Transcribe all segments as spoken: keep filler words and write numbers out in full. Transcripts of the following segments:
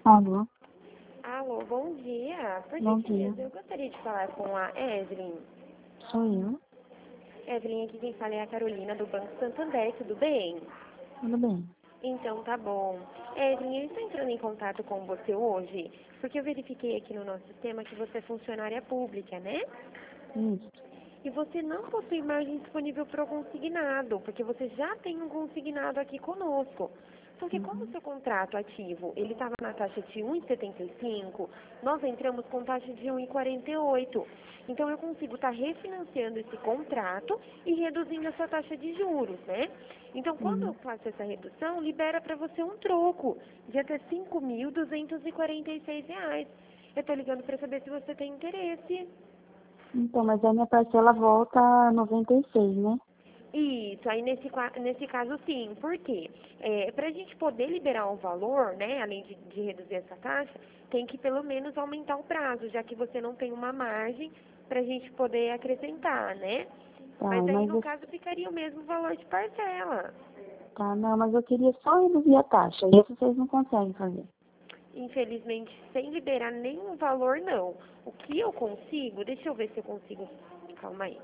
Alô, Alô, bom dia. Por bom gentileza, dia. eu gostaria de falar com a Evelyn. Sou eu. Evelyn, aqui quem fala é a Carolina do Banco Santander, tudo bem? Tudo bem? Então, tá bom. Evelyn, eu estou entrando em contato com você hoje porque eu verifiquei aqui no nosso sistema que você é funcionária pública, né? Isso. E você não possui margem disponível para o consignado, porque você já tem um consignado aqui conosco. Só que como o Uhum. seu contrato ativo, ele estava na taxa de um vírgula setenta e cinco, nós entramos com taxa de um vírgula quarenta e oito. Então eu consigo estar refinanciando esse contrato e reduzindo a sua taxa de juros, né? Então quando eu Uhum. faço essa redução, libera para você um troco de até cinco mil duzentos e quarenta e seis reais. Eu estou ligando para saber se você tem interesse. Então, mas a minha parcela volta a noventa e seis, né? Isso, aí nesse, qua- nesse caso sim, por quê? É, para a gente poder liberar o valor, né, além de, de reduzir essa taxa, tem que pelo menos aumentar o prazo, já que você não tem uma margem para a gente poder acrescentar, né? Tá, Mas aí mas no eu, caso ficaria o mesmo valor de parcela. tá, não, mas eu queria só reduzir a taxa. Isso vocês não conseguem fazer. Infelizmente, sem liberar nenhum valor, não. O que eu consigo, deixa eu ver se eu consigo, calma aí.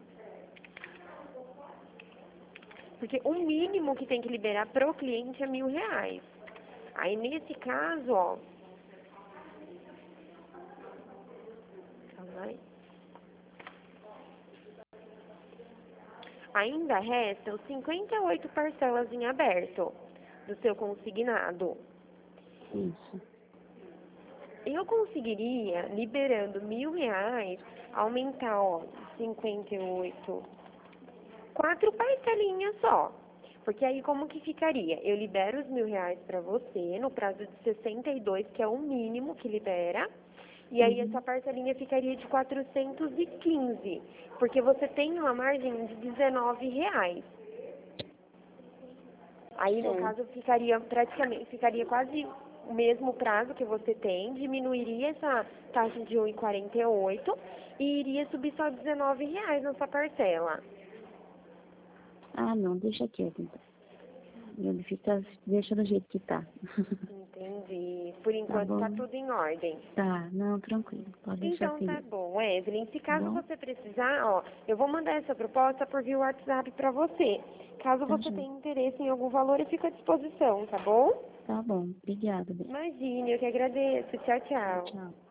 Porque o mínimo que tem que liberar pro cliente é mil reais. Aí nesse caso, ó, calma aí. Ainda restam cinquenta e oito parcelas em aberto do seu consignado. Isso. Eu conseguiria, liberando mil reais, aumentar, ó, cinquenta e oito, quatro parcelinhas só. Porque aí como que ficaria? Eu libero os mil reais para você no prazo de sessenta e dois, que é o mínimo que libera. E aí essa Uhum. parcelinha ficaria de quatrocentos e quinze, porque você tem uma margem de dezenove reais. Aí, no Certo. caso, ficaria praticamente, ficaria quase o mesmo prazo que você tem, diminuiria essa taxa de um vírgula quarenta e oito e iria subir só dezenove reais na sua parcela. Ah, não, deixa quieto, então. Ele fica, deixa do jeito que tá. Entendi. Por Tá enquanto tá bom? tudo em ordem. Tá, não, tranquilo. Pode deixar Então tá assim. bom, Evelyn. Se Tá caso bom? você precisar, ó, eu vou mandar essa proposta por via WhatsApp pra você. Caso Tá, você gente. tenha interesse em algum valor, eu fico à disposição, tá bom? Tá bom. Obrigada, bem. Imagine, eu que agradeço. Tchau, Tchau, tchau. tchau.